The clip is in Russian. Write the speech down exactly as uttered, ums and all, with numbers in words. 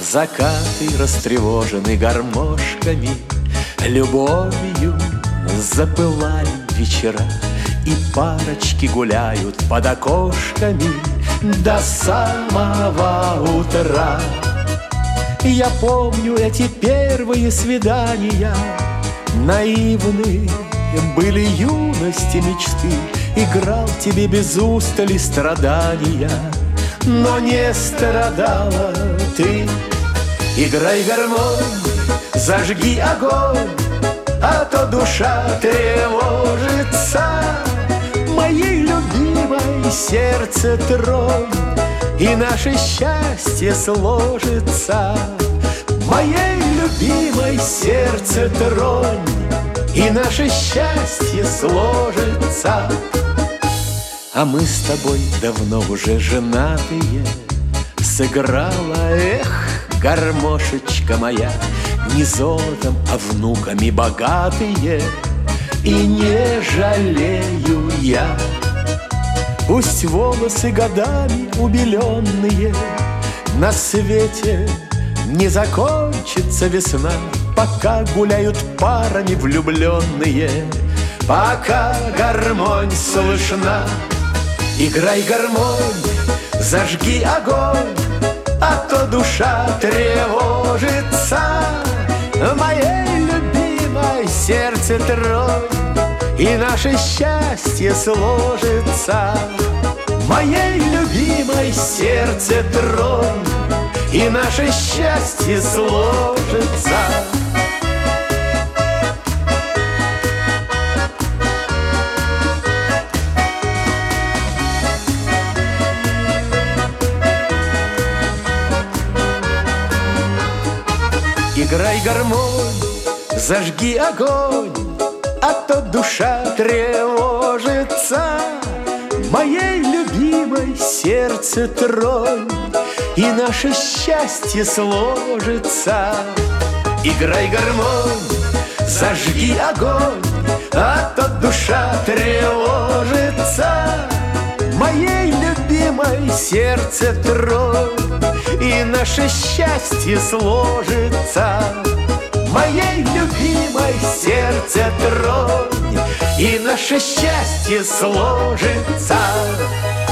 Закаты растревожены гармошками, любовью запылали вечера, и парочки гуляют под окошками до самого утра. Я помню эти первые свидания, наивны были юности мечты. Играл тебе без устали страдания, но не страдала ты. Играй гармонь, зажги огонь, а то душа тревожится. Моей любимой сердце тронь, и наше счастье сложится. Моей любимой сердце тронь, и наше счастье сложится. А мы с тобой давно уже женатые. Сыграла, эх, гармошечка моя, не золотом, а внуками богатые. И не жалею я. Пусть волосы годами убеленные, на свете не закончится весна, пока гуляют парами влюбленные, пока гармонь слышна. Играй гармонь, зажги огонь, а то душа тревожится. Моей любимой сердце тронь, и наше счастье сложится. Моей любимой сердце тронь, и наше счастье сложится. Играй гармонь, зажги огонь, а то душа тревожится. Моей любимой сердце тронь, и наше счастье сложится. Играй гармонь, зажги огонь, а то душа тревожится. Моей любимой сердце тронь, и наше счастье сложится. Моей любимой сердце тронь, и наше счастье сложится.